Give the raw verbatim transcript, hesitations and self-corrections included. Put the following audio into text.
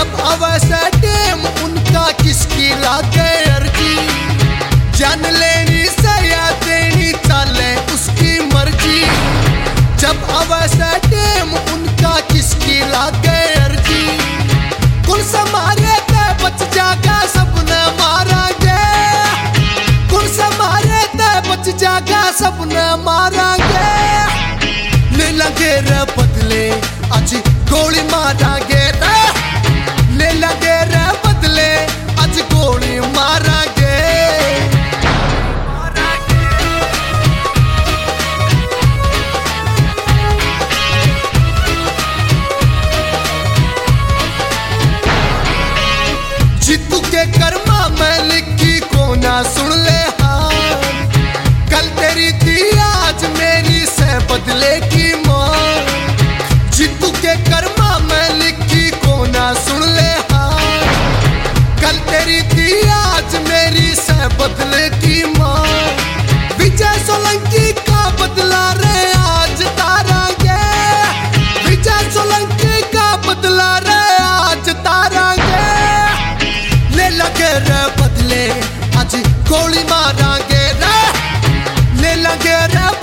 जब अवैसा टेम उनका किसकी लागे अर्जी, जान लेनी सया देनी चले उसकी मर्जी। जब अवैसा टेम उनका किसकी लागे अर्जी, कुल समारे ते बच जागा सबने मारांगे, कुल समारे ते बच जागा सबने मारांगे। ले लगे रे बदले आज गोली मारांगे रे, ले लगे रे बदले आज गोली मारांगे। जीतू के कर्मा में लिखी कोना सुन ले हार, कल तेरी थी आज मेरी से बदले की मार। जीतू के कर्मा में लिखी कोना सुन ले हार, कल तेरी थी आज मेरी से बदले की मार। विजय सोलंकी का बदला रे आज तारांगे, विजय सोलंकी का बदला रे आज तारांगे। ले लगे रे बदले आज गोली मारांगे रे, ले लगे रे